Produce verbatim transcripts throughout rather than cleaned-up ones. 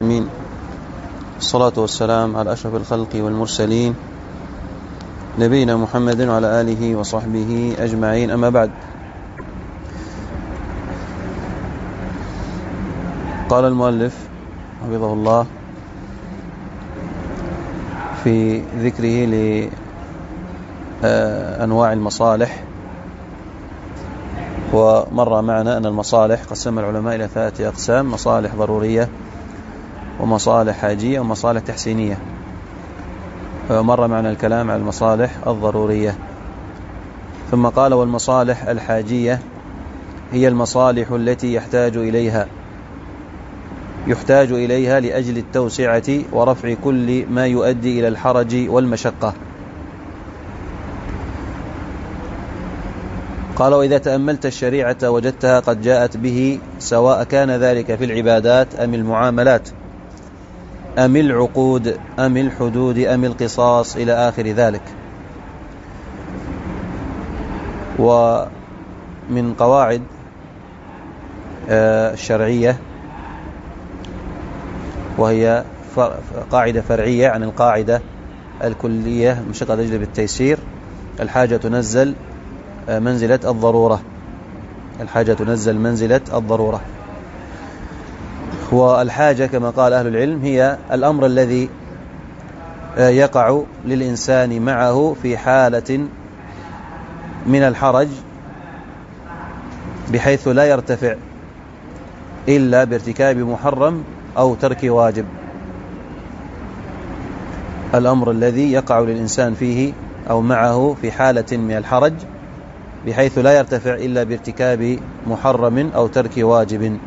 العالمين. الصلاة والسلام على أشرف الخلق والمرسلين نبينا محمد وعلى آله وصحبه أجمعين، أما بعد. قال المؤلف حفظه الله في ذكره لأنواع المصالح، ومر معنا أن المصالح قسم العلماء إلى ثلاثة أقسام: مصالح ضرورية، ومصالح حاجية، ومصالح تحسينية. مر معنا الكلام على المصالح الضرورية، ثم قال: والمصالح الحاجية هي المصالح التي يحتاج إليها يحتاج إليها لأجل التوسعة ورفع كل ما يؤدي إلى الحرج والمشقة. قال: وإذا تأملت الشريعة وجدتها قد جاءت به، سواء كان ذلك في العبادات أم المعاملات أم العقود أم الحدود أم القصاص إلى آخر ذلك. ومن قواعد الشرعية، وهي قاعدة فرعية عن القاعدة الكلية: مشقة تجلب التيسير، الحاجة تنزل منزلة الضرورة الحاجة تنزل منزلة الضرورة. والحاجة كما قال أهل العلم هي الأمر الذي يقع للإنسان معه في حالة من الحرج بحيث لا يرتفع إلا بارتكاب محرم أو ترك واجب. الأمر الذي يقع للإنسان فيه أو معه في حالة من الحرج بحيث لا يرتفع إلا بارتكاب محرم أو ترك واجب.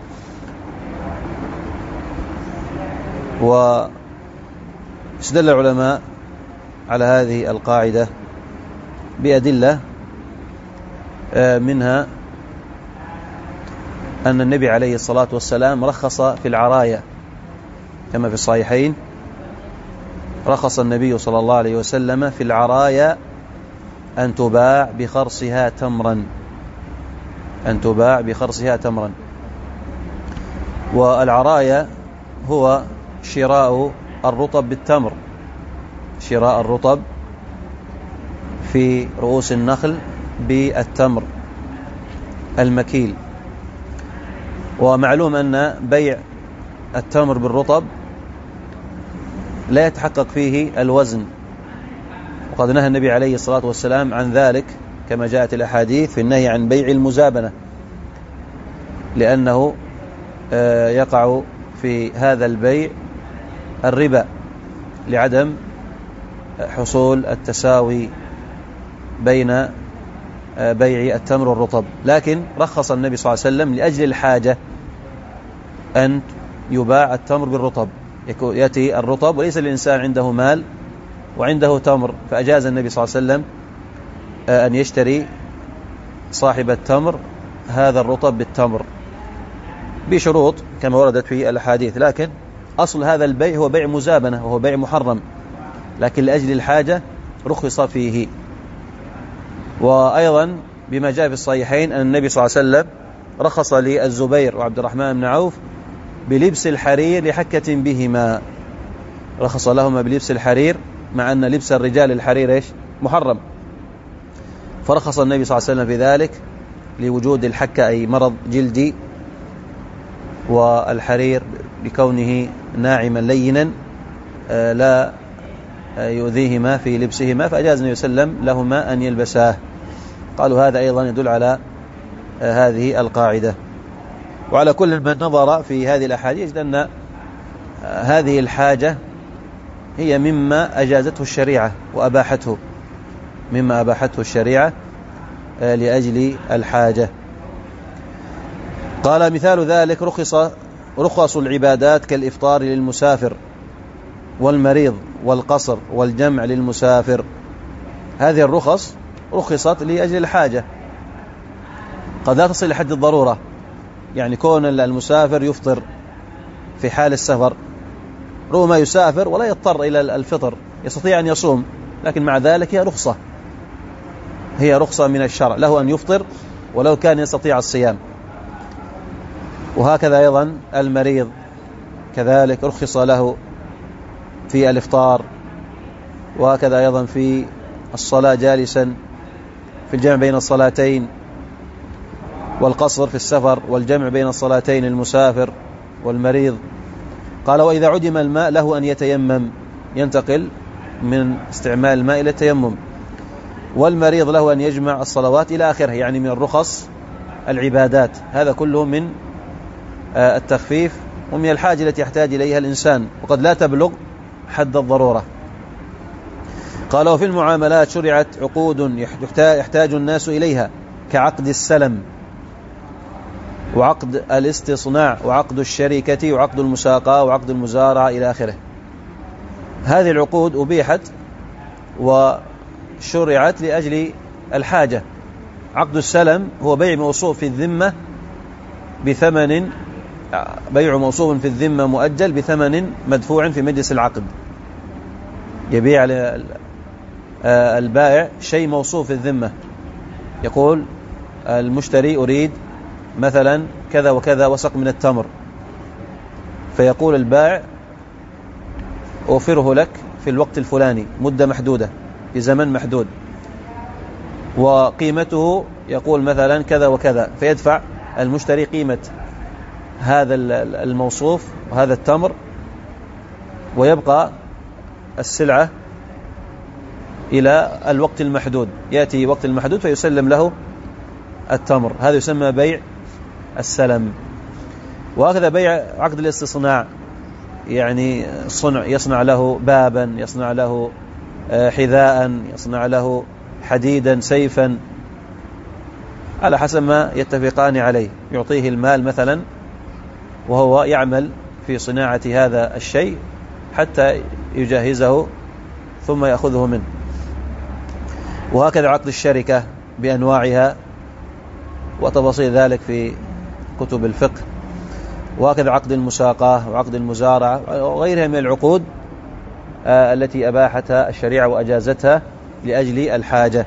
واستدل العلماء على هذه القاعدة بأدلة، منها أن النبي عليه الصلاة والسلام رخص في العرايا كما في الصحيحين. رخص النبي صلى الله عليه وسلم في العرايا أن تباع بخرصها تمرا أن تباع بخرصها تمرا والعرايا هو شراء الرطب بالتمر شراء الرطب في رؤوس النخل بالتمر المكيل. ومعلوم أن بيع التمر بالرطب لا يتحقق فيه الوزن، وقد نهى النبي عليه الصلاة والسلام عن ذلك كما جاءت الأحاديث في النهي عن بيع المزابنة، لأنه يقع في هذا البيع الربا لعدم حصول التساوي بين بيع التمر والرطب. لكن رخص النبي صلى الله عليه وسلم لأجل الحاجة أن يباع التمر بالرطب، يأتي الرطب وليس الإنسان عنده مال وعنده تمر، فأجاز النبي صلى الله عليه وسلم أن يشتري صاحب التمر هذا الرطب بالتمر بشروط كما وردت في الأحاديث. لكن أصل هذا البيع هو بيع مزابنة وهو بيع محرم، لكن لأجل الحاجة رخص فيه. وأيضا بما جاء في الصحيحين أن النبي صلى الله عليه وسلم رخص للزبير وعبد الرحمن بن عوف بلبس الحرير لحكة بهما رخص لهما بلبس الحرير، مع أن لبس الرجال الحرير إيش؟ محرم. فرخص النبي صلى الله عليه وسلم في ذلك لوجود الحكة، أي مرض جلدي، والحرير بكونه ناعما لينا لا يؤذيهما في لبسهما، فأجاز النبي صلى الله عليه وسلم لهما أن يلبساه. قالوا هذا أيضا يدل على هذه القاعدة. وعلى كل من نظر في هذه الأحاديث يجد أن هذه الحاجة هي مما أجازته الشريعة وأباحته مما أباحته الشريعة لأجل الحاجة. قال: مثال ذلك رخص رخص العبادات كالإفطار للمسافر والمريض والقصر والجمع للمسافر. هذه الرخص رخصت لأجل الحاجة، قد لا تصل لحد الضرورة، يعني كون المسافر يفطر في حال السفر، ربما يسافر ولا يضطر إلى الفطر، يستطيع أن يصوم، لكن مع ذلك هي رخصة هي رخصة من الشرع له أن يفطر ولو كان يستطيع الصيام. وهكذا أيضا المريض كذلك رخص له في الإفطار، وهكذا أيضا في الصلاة جالسا، في الجمع بين الصلاتين، والقصر في السفر، والجمع بين الصلاتين المسافر والمريض. قال وإذا عدم الماء له أن يتيمم، ينتقل من استعمال الماء إلى التيمم، والمريض له أن يجمع الصلوات إلى آخره، يعني من الرخص العبادات. هذا كله من التخفيف ومن الحاجة التي يحتاج إليها الإنسان، وقد لا تبلغ حد الضرورة. قال وفي المعاملات شرعت عقود يحتاج الناس إليها، كعقد السلم، وعقد الاستصناع، وعقد الشركة، وعقد المساقاة، وعقد المزارعة إلى آخره. هذه العقود أبيحت وشرعت لأجل الحاجة. عقد السلم هو بيع موصوف في الذمة بثمن، بيع موصوف في الذمة مؤجل بثمن مدفوع في مجلس العقد. يبيع البائع شيء موصوف في الذمة، يقول المشتري أريد مثلا كذا وكذا وسق من التمر، فيقول البائع أوفره لك في الوقت الفلاني مدة محدودة في زمن محدود، وقيمته يقول مثلا كذا وكذا، فيدفع المشتري قيمة هذا الموصوف وهذا التمر، ويبقى السلعة إلى الوقت المحدود. يأتي وقت المحدود فيسلم له التمر. هذا يسمى بيع السلم. وهكذا بيع عقد الاستصناع، يعني صنع، يصنع له بابا، يصنع له حذاء، يصنع له حديدا، سيفا، على حسب ما يتفقان عليه. يعطيه المال مثلا وهو يعمل في صناعة هذا الشيء حتى يجهزه ثم يأخذه منه. وهكذا عقد الشركة بأنواعها وتفاصيل ذلك في كتب الفقه. وهكذا عقد المساقاة وعقد المزارعة وغيرها من العقود التي أباحتها الشريعة وأجازتها لأجل الحاجة.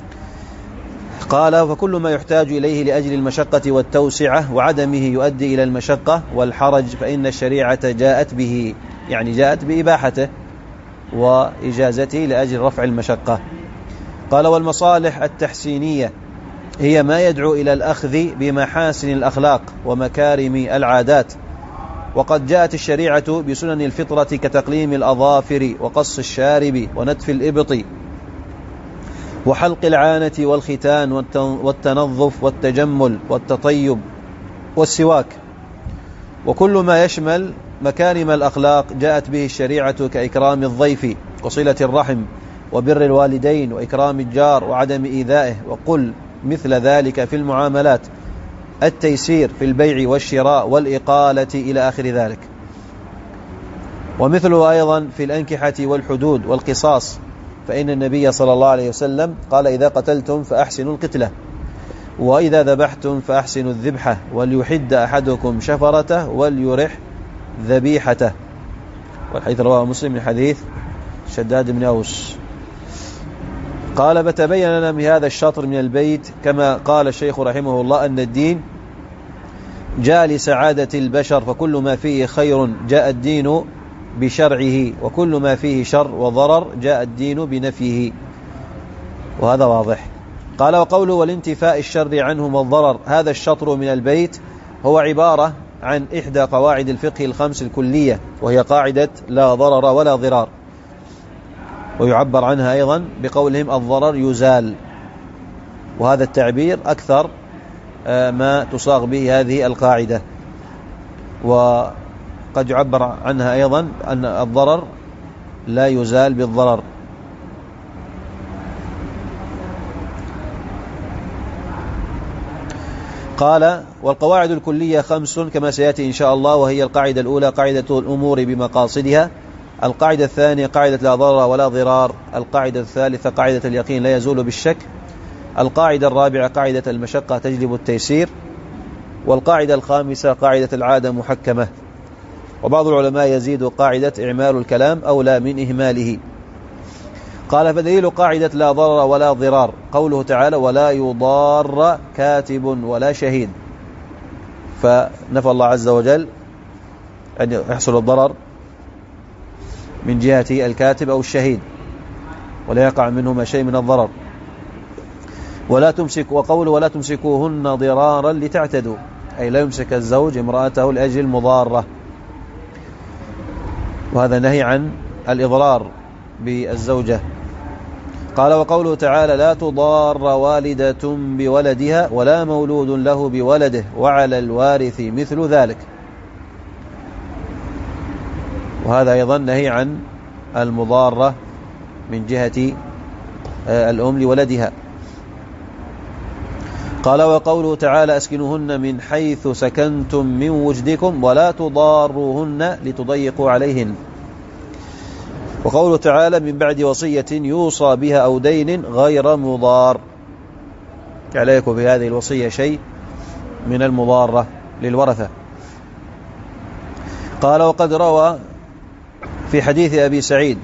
قال فكل ما يحتاج إليه لأجل المشقة والتوسعة وعدمه يؤدي إلى المشقة والحرج فإن الشريعة جاءت به، يعني جاءت بإباحته وإجازته لأجل رفع المشقة. قال والمصالح التحسينية هي ما يدعو إلى الأخذ بمحاسن الأخلاق ومكارم العادات. وقد جاءت الشريعة بسنن الفطرة كتقليم الأظافر وقص الشارب ونتف الإبط وحلق العانة والختان والتنظف والتجمل والتطيب والسواك. وكل ما يشمل مكارم الأخلاق جاءت به الشريعة كإكرام الضيف وصلة الرحم وبر الوالدين وإكرام الجار وعدم إيذائه. وقل مثل ذلك في المعاملات، التيسير في البيع والشراء والإقالة إلى آخر ذلك. ومثله أيضا في الأنكحة والحدود والقصاص، فإن النبي صلى الله عليه وسلم قال إذا قتلتم فأحسنوا القتلة، وإذا ذبحتم فأحسنوا الذبحة، وليحد أحدكم شفرته وليرح ذبيحته. والحديث رواه مسلم من حديث شداد بن أوس. قال فتبين لنا من هذا الشطر من البيت كما قال الشيخ رحمه الله أن الدين جاء لسعادة البشر، فكل ما فيه خير جاء الدين بشرعه، وكل ما فيه شر وضرر جاء الدين بنفيه، وهذا واضح. قال وقوله والانتفاء الشر عنهم الضرر، هذا الشطر من البيت هو عبارة عن إحدى قواعد الفقه الخمس الكلية، وهي قاعدة لا ضرر ولا ضرار، ويعبر عنها أيضا بقولهم الضرر يزال، وهذا التعبير أكثر ما تصاغ به هذه القاعدة. وقد يعبر عنها أيضا أن الضرر لا يزال بالضرر. قال والقواعد الكلية خمس كما سيأتي إن شاء الله، وهي القاعدة الأولى قاعدة الأمور بمقاصدها، القاعدة الثانية قاعدة لا ضرر ولا ضرار، القاعدة الثالثة قاعدة اليقين لا يزول بالشك، القاعدة الرابعة قاعدة المشقة تجلب التيسير، والقاعدة الخامسة قاعدة العادة محكمة. وبعض العلماء يزيد قاعدة إعمال الكلام أولى من إهماله. قال فدليل قاعدة لا ضرر ولا ضرار قوله تعالى ولا يضار كاتب ولا شهيد، فنفى الله عز وجل أن يحصل الضرر من جهة الكاتب أو الشهيد ولا يقع منهما شيء من الضرر. ولا تمسك وقوله ولا تمسكوهن ضرارا لتعتدوا، أي لا يمسك الزوج امرأته لأجل مضارة، وهذا نهي عن الإضرار بالزوجة. قال وقوله تعالى لا تضار والدة بولدها ولا مولود له بولده وعلى الوارث مثل ذلك، وهذا أيضا نهي عن المضارة من جهة الأم لولدها. قال وقوله تعالى أسكنوهن من حيث سكنتم من وجدكم ولا تضاروهن لتضيقوا عليهن. وقوله تعالى من بعد وصية يوصى بها أو دين غير مضار، يعني لا يكون في هذه الوصية شيء من المضارة للورثة. قال وقد روى في حديث أبي سعيد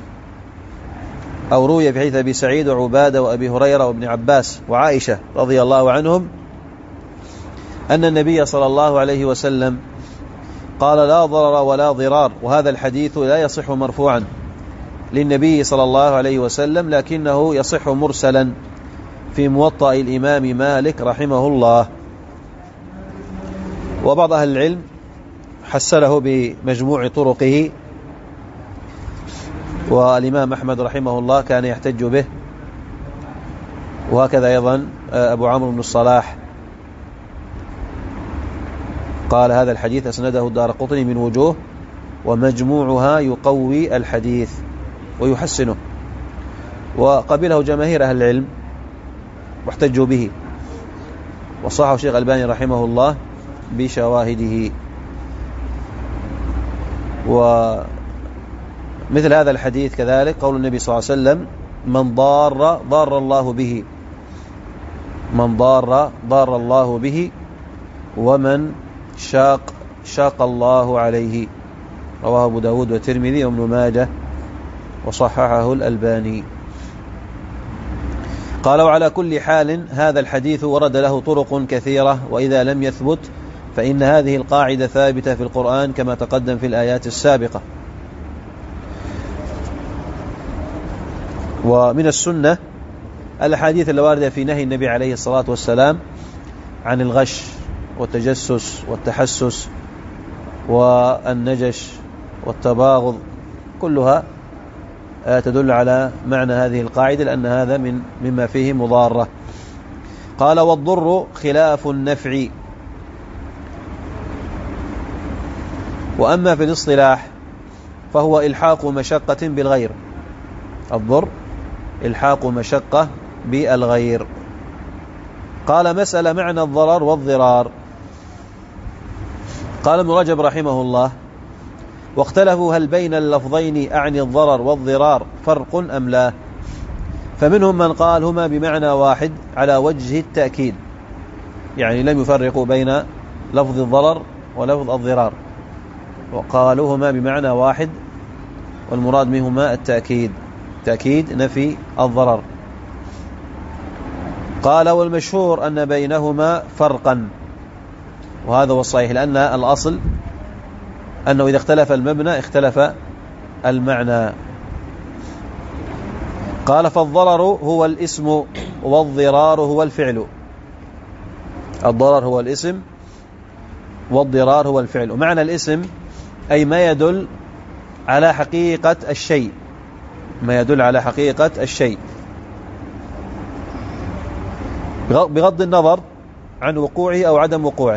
أو روي في حديث أبي سعيد وعبادة وأبي هريرة وابن عباس وعائشة رضي الله عنهم أن النبي صلى الله عليه وسلم قال لا ضرر ولا ضرار، وهذا الحديث لا يصح مرفوعا للنبي صلى الله عليه وسلم، لكنه يصح مرسلا في موطأ الإمام مالك رحمه الله. وبعض أهل العلم حسنه بمجموع طرقه، والإمام أحمد رحمه الله كان يحتج به، وهكذا أيضا أبو عمرو بن الصلاح قال هذا الحديث أسنده الدارقطني من وجوه ومجموعها يقوي الحديث ويحسنه، وقبله جماهير أهل العلم واحتجوا به، وصححه الشيخ الألباني رحمه الله بشواهده. ومثل هذا الحديث كذلك قول النبي صلى الله عليه وسلم من ضار ضار الله به، من ضار ضار الله به، ومن شاق شاق الله عليه، رواه أبو داود والترمذي وابن ماجه وصححه الألباني. قال وعلى كل حال هذا الحديث ورد له طرق كثيرة، وإذا لم يثبت فإن هذه القاعدة ثابتة في القرآن كما تقدم في الآيات السابقة. ومن السنة الأحاديث الواردة في نهي النبي عليه الصلاة والسلام عن الغش والتجسس والتحسس والنجش والتباغض، كلها تدل على معنى هذه القاعدة، لأن هذا من مما فيه مضارة. قال والضر خلاف النفع. وأما في الاصطلاح فهو إلحاق مشقة بالغير، الضر إلحاق مشقة بالغير. قال مسألة معنى الضرر والضرار. قال ابن رجب رحمه الله واختلفوا هل بين اللفظين أعني الضرر والضرار فرق أم لا، فمنهم من قال هما بمعنى واحد على وجه التأكيد، يعني لم يفرقوا بين لفظ الضرر ولفظ الضرار، وقالوا هما بمعنى واحد والمراد منهما التأكيد، تأكيد نفي الضرر. قال والمشهور أن بينهما فرقا، وهذا هو الصحيح، لأن الأصل أنه إذا اختلف المبنى اختلف المعنى. قال فالضرر هو الاسم والضرار هو الفعل، الضرر هو الاسم والضرار هو الفعل. ومعنى الاسم أي ما يدل على حقيقة الشيء، ما يدل على حقيقة الشيء بغض النظر عن وقوعه أو عدم وقوعه.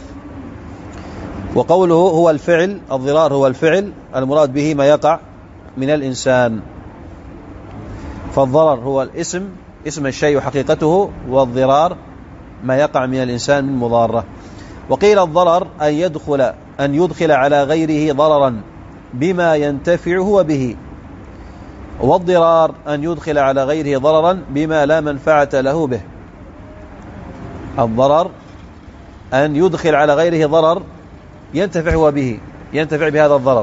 وقوله هو الفعل، الضرار هو الفعل، المراد به ما يقع من الإنسان. فالضرر هو الاسم، اسم الشيء وحقيقته، والضرار ما يقع من الإنسان من مضارة. وقيل الضرر أن يدخل أن يدخل على غيره ضررا بما ينتفع هو به، والضرار أن يدخل على غيره ضررا بما لا منفعة له به. الضرر أن يدخل على غيره ضرر ينتفع هو به، ينتفع بهذا الضرر،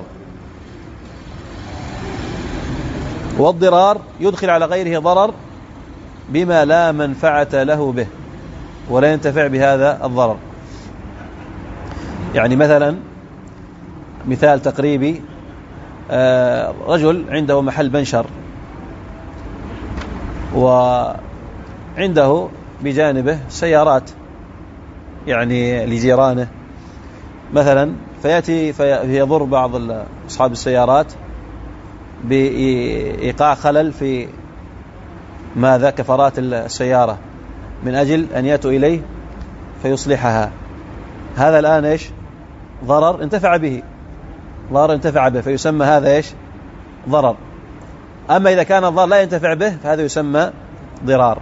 والضرار يدخل على غيره ضرر بما لا منفعة له به ولا ينتفع بهذا الضرر. يعني مثلا مثال تقريبي، رجل عنده محل بنشر وعنده بجانبه سيارات يعني لجيرانه مثلا، فيأتي فيضر بعض أصحاب السيارات بإيقاع خلل في ماذا كفرات السيارة من أجل أن يأتوا إليه فيصلحها. هذا الآن إيش؟ ضرر انتفع به، ضرر انتفع به فيسمى هذا إيش؟ ضرر. أما إذا كان الضرر لا ينتفع به فهذا يسمى ضرار.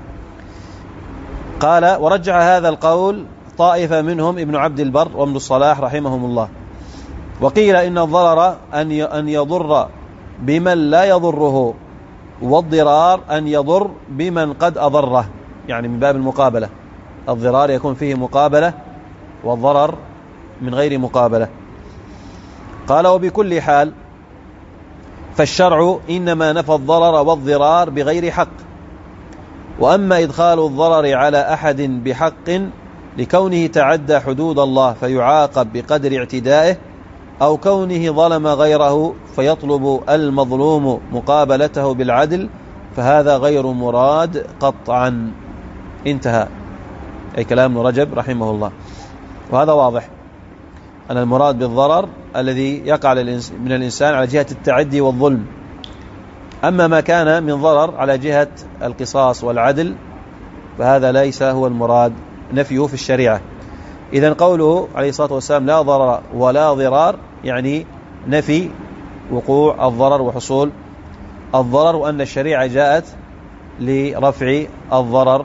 قال: ورجع هذا القول طائفة منهم ابن عبد البر وابن الصلاح رحمهم الله. وقيل إن الضرر أن يضر بمن لا يضره، والضرار أن يضر بمن قد أضره، يعني من باب المقابلة. الضرار يكون فيه مقابلة والضرر من غير مقابلة. قال: وبكل حال فالشرع إنما نفى الضرر والضرار بغير حق. وأما إدخال الضرر على أحد بحق لكونه تعدى حدود الله فيعاقب بقدر اعتدائه، أو كونه ظلم غيره فيطلب المظلوم مقابلته بالعدل، فهذا غير مراد قطعا. انتهى أي كلام ابن رجب رحمه الله. وهذا واضح أن المراد بالضرر الذي يقع من الإنسان على جهة التعدي والظلم. أما ما كان من ضرر على جهة القصاص والعدل فهذا ليس هو المراد نفيه في الشريعة. إذن قوله عليه الصلاة والسلام لا ضرر ولا ضرار يعني نفي وقوع الضرر وحصول الضرر، وأن الشريعة جاءت لرفع الضرر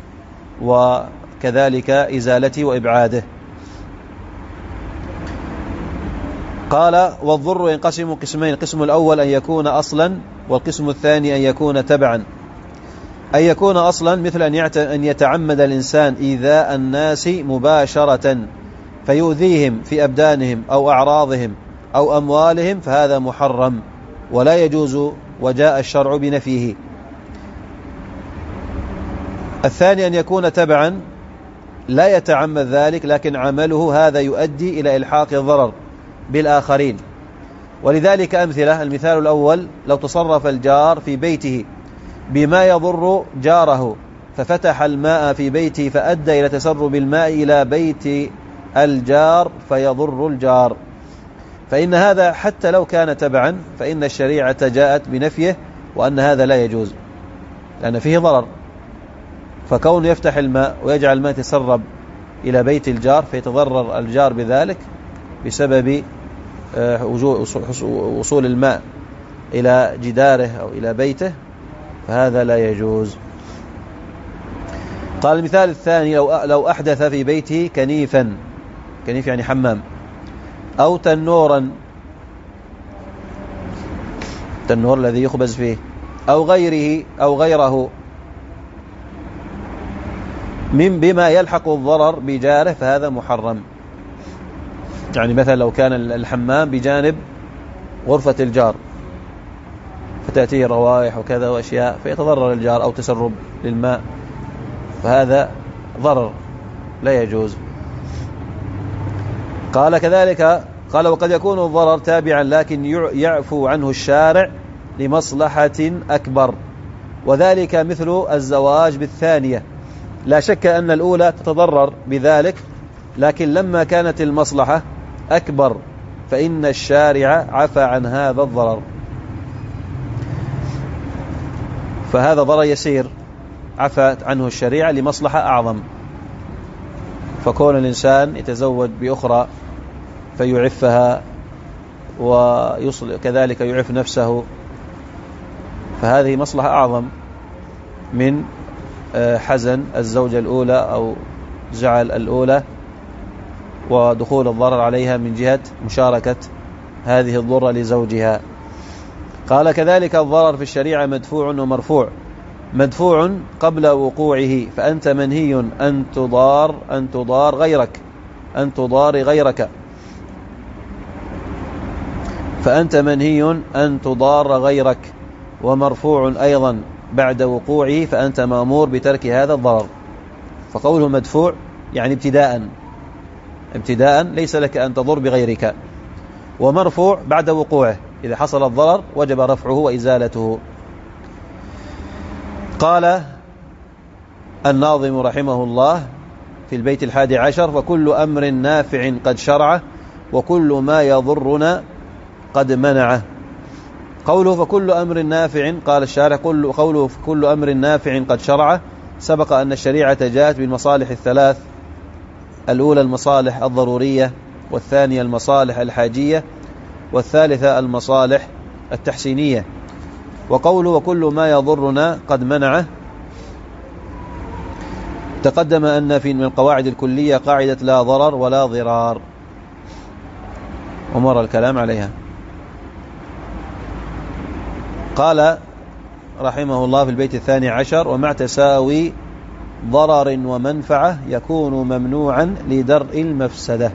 وكذلك إزالته وإبعاده. قال: والضر ينقسم قسمين: القسم الأول أن يكون أصلا، والقسم الثاني أن يكون تبعا. أن يكون أصلا مثل أن يتعمد الإنسان إيذاء الناس مباشرة فيؤذيهم في أبدانهم أو أعراضهم أو أموالهم، فهذا محرم ولا يجوز، وجاء الشرع بنفيه. الثاني أن يكون تبعا، لا يتعمد ذلك لكن عمله هذا يؤدي إلى إلحاق الضرر بالآخرين. ولذلك أمثلة: المثال الأول لو تصرف الجار في بيته بما يضر جاره ففتح الماء في بيته فأدى إلى تسرب الماء إلى بيت الجار فيضر الجار، فإن هذا حتى لو كان تبعا فإن الشريعة جاءت بنفيه، وأن هذا لا يجوز لأن فيه ضرر. فكون يفتح الماء ويجعل الماء يتسرب إلى بيت الجار فيتضرر الجار بذلك بسبب وصول الماء إلى جداره أو إلى بيته، فهذا لا يجوز. قال: المثال الثاني لو لو أحدث في بيته كنيفا، كنيف يعني حمام، أو تنورا، التنور الذي يخبز فيه، أو غيره أو غيره من بما يلحق الضرر بجاره، فهذا محرم. يعني مثلا لو كان الحمام بجانب غرفة الجار فتأتيه روائح وكذا وأشياء فيتضرر الجار أو تسرب للماء، فهذا ضرر لا يجوز. قال كذلك قال: وقد يكون الضرر تابعا لكن يعفو عنه الشارع لمصلحة أكبر، وذلك مثل الزواج بالثانية، لا شك أن الأولى تتضرر بذلك، لكن لما كانت المصلحة أكبر فإن الشارع عفى عن هذا الضرر، فهذا ضرر يسير عفت عنه الشريعة لمصلحة أعظم. فكون الإنسان يتزوج بأخرى فيعفها وكذلك يعف نفسه، فهذه مصلحة أعظم من حزن الزوجة الأولى أو زعل الأولى ودخول الضرر عليها من جهة مشاركة هذه الضرة لزوجها. قال: كذلك الضرر في الشريعة مدفوع ومرفوع. مدفوع قبل وقوعه، فأنت منهي أن تضار أن تضار غيرك أن تضار غيرك فأنت منهي أن تضار غيرك. ومرفوع أيضا بعد وقوعه، فأنت مأمور بترك هذا الضرر. فقوله مدفوع يعني ابتداء ابتداء ليس لك أن تضر بغيرك. ومرفوع بعد وقوعه، إذا حصل الضرر وجب رفعه وإزالته. قال الناظم رحمه الله في البيت الحادي عشر: فكل أمر نافع قد شرعه وكل ما يضرنا قد منعه. قوله فكل أمر نافع، قال الشارح قوله فكل أمر نافع قد شرعه، سبق أن الشريعة جاءت بالمصالح الثلاث: الأولى المصالح الضرورية، والثانية المصالح الحاجية، والثالثة المصالح التحسينية. وقوله وكل ما يضرنا قد منعه، تقدم أن في من القواعد الكلية قاعدة لا ضرر ولا ضرار، ومر الكلام عليها. قال رحمه الله في البيت الثاني عشر: ومع تساوي ضرر ومنفعة يكون ممنوعا لدرء المفسدة.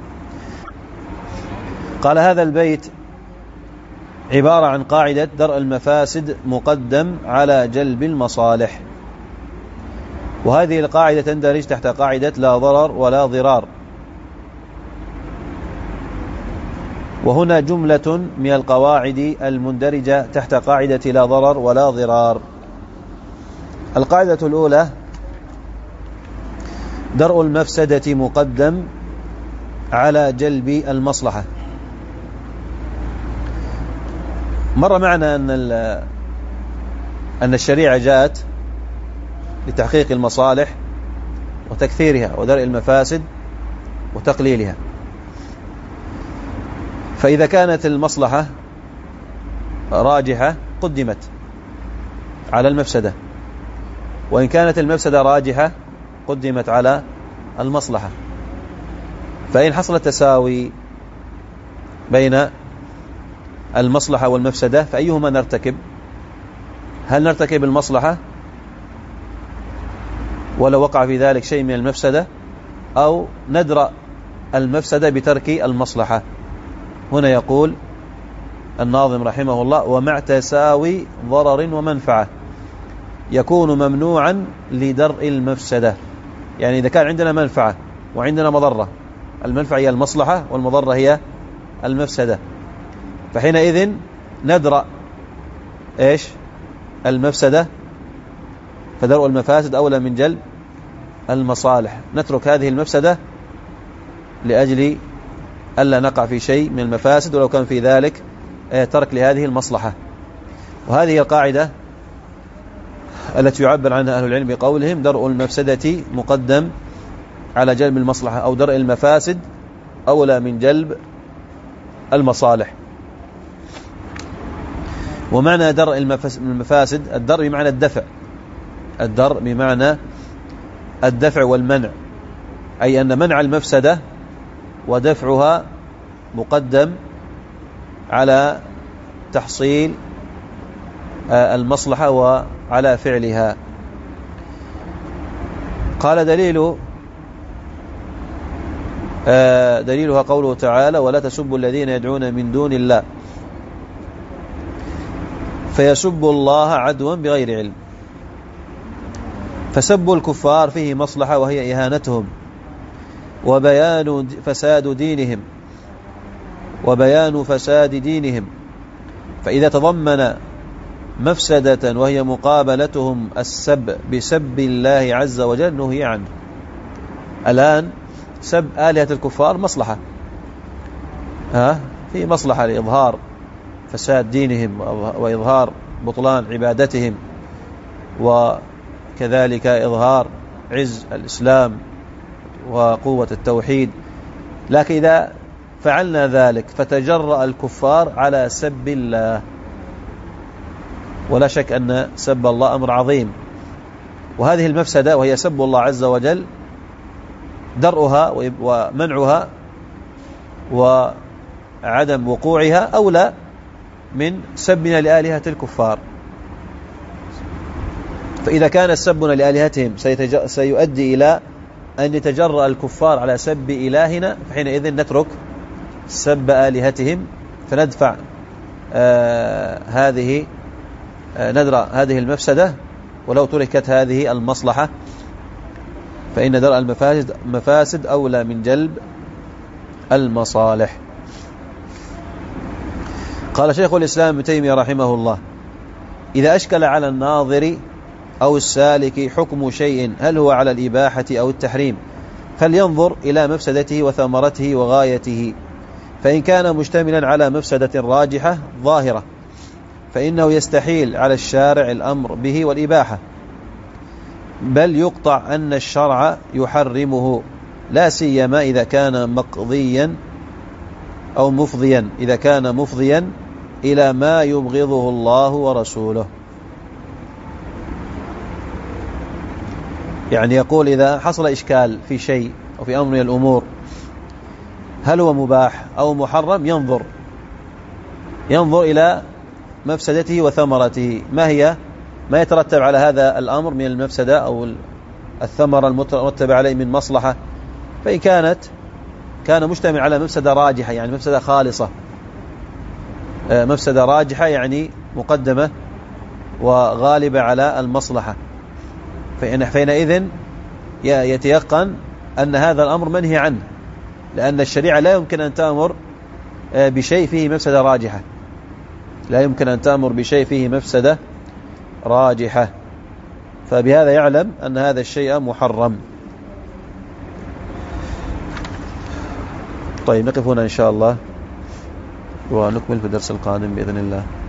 قال هذا البيت عبارة عن قاعدة درء المفاسد مقدم على جلب المصالح، وهذه القاعدة تندرج تحت قاعدة لا ضرر ولا ضرار. وهنا جملة من القواعد المندرجة تحت قاعدة لا ضرر ولا ضرار. القاعدة الأولى: درء المفسدة مقدم على جلب المصلحة. مر معنا أن أن الشريعة جاءت لتحقيق المصالح وتكثيرها ودرء المفاسد وتقليلها. فإذا كانت المصلحة راجحة قدمت على المفسدة، وإن كانت المفسدة راجحة قدمت على المصلحة. فإن حصل تساوي بين المصلحة والمفسدة فأيهما نرتكب؟ هل نرتكب المصلحة ولو وقع في ذلك شيء من المفسدة، أو ندرأ المفسدة بترك المصلحة؟ هنا يقول الناظم رحمه الله: ومع تساوي ضرر ومنفعة يكون ممنوعا لدرء المفسدة. يعني إذا كان عندنا منفعة وعندنا مضرة، المنفعة هي المصلحة والمضرة هي المفسدة، فحينئذ ندرأ إيش؟ المفسدة، فدرء المفاسد أولى من جلب المصالح. نترك هذه المفسدة لأجل ألا نقع في شيء من المفاسد ولو كان في ذلك ترك لهذه المصلحة. وهذه القاعدة التي يعبر عنها أهل العلم بقولهم درء المفسدة مقدم على جلب المصلحة، أو درء المفاسد أولى من جلب المصالح. ومعنى درء المفاسد، الدرء بمعنى الدفع، الدرء بمعنى الدفع والمنع، أي أن منع المفسدة ودفعها مقدم على تحصيل المصلحة وعلى فعلها. قال دليل دليلها قوله تعالى: ولا تسبوا الذين يدعون من دون الله فيسبوا الله عدوا بغير علم. فسب الكفار فيه مصلحة وهي إهانتهم وبيان فساد دينهم وبيان فساد دينهم فإذا تضمن مفسدة وهي مقابلتهم السب بسب الله عز وجل نهي عنه. الآن سب آلهة الكفار مصلحة، ها في مصلحة لإظهار فساد دينهم وإظهار بطلان عبادتهم، وكذلك إظهار عز الإسلام وقوة التوحيد. لكن إذا فعلنا ذلك فتجرأ الكفار على سب الله، ولا شك أن سب الله أمر عظيم، وهذه المفسدة وهي سب الله عز وجل درءها ومنعها وعدم وقوعها أولى من سبنا لآلهة الكفار. فإذا كان سبنا لآلهتهم سيؤدي إلى أن يتجرأ الكفار على سب إلهنا، فحينئذ نترك سب آلهتهم فندفع آه هذه آه ندرأ هذه المفسدة، ولو تركت هذه المصلحة فإن درء المفاسد أولى من جلب المصالح. قال شيخ الإسلام ابن تيمية رحمه الله: إذا أشكل على الناظر أو السالك حكم شيء هل هو على الإباحة أو التحريم، فلينظر إلى مفسدته وثمرته وغايته، فإن كان مشتملا على مفسدة راجحة ظاهرة فإنه يستحيل على الشارع الأمر به والإباحة، بل يقطع أن الشرع يحرمه، لا سيما إذا كان مقضيا أو مفضيا إذا كان مفضيا إلى ما يبغضه الله ورسوله. يعني يقول إذا حصل إشكال في شيء أو في أمر من الأمور هل هو مباح أو محرم، ينظر ينظر إلى مفسدته وثمرته، ما هي ما يترتب على هذا الأمر من المفسدة أو الثمرة المترتبة عليه من مصلحة. فإن كانت كان مجتمع على مفسدة راجحة يعني مفسدة خالصة، مفسدة راجحة يعني مقدمة وغالبة على المصلحة، فحينئذ يتيقن أن هذا الأمر منهي عنه، لأن الشريعة لا يمكن أن تأمر بشيء فيه مفسدة راجحة لا يمكن أن تأمر بشيء فيه مفسدة راجحة، فبهذا يعلم أن هذا الشيء محرم. طيب نقف هنا إن شاء الله ونكمل في الدرس القادم بإذن الله.